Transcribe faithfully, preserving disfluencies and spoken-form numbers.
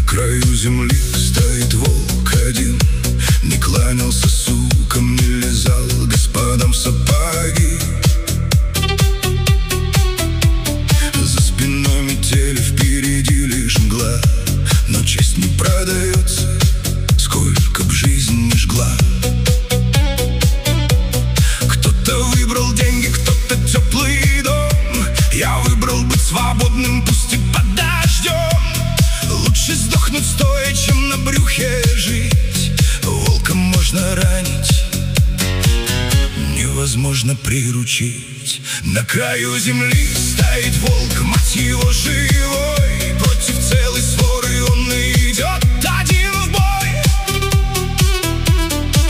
краю земли стоит волк один. Не кланялся сукам, не лизал господам в сапоги. За спиной метели, впереди лишь мгла. Но честь не продается, сколько б жизнь не жгла. Кто-то выбрал деньги, кто-то теплый дом. Я выбрал быть свободным, пусть и под дождем. Лучше сдохнуть стоя, чем на брюхе жить. Волка можно ранить, невозможно приручить. На краю земли стоит волк, мать его, живой. Против целой своры он идет.